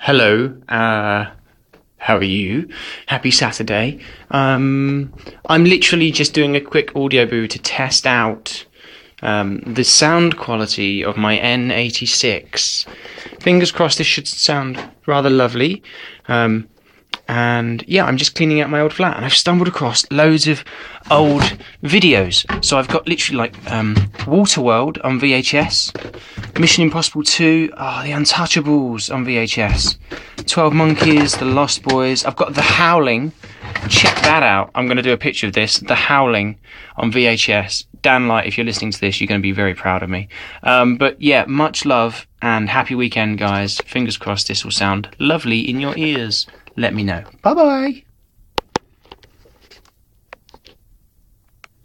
Hello, how are you? Happy Saturday. I'm literally just doing a quick audio boo to test out the sound quality of my N86. Fingers crossed this should sound rather lovely. And yeah, I'm just cleaning out my old flat and I've stumbled across loads of old videos. So I've got literally Waterworld on VHS, Mission Impossible 2, The Untouchables on VHS, 12 Monkeys, The Lost Boys. I've got The Howling. Check that out. I'm going to do a picture of this. The Howling on VHS. Dan Light, if you're listening to this, you're going to be very proud of me. But yeah, much love and happy weekend, guys. Fingers crossed this will sound lovely in your ears. Let me know. Bye-bye.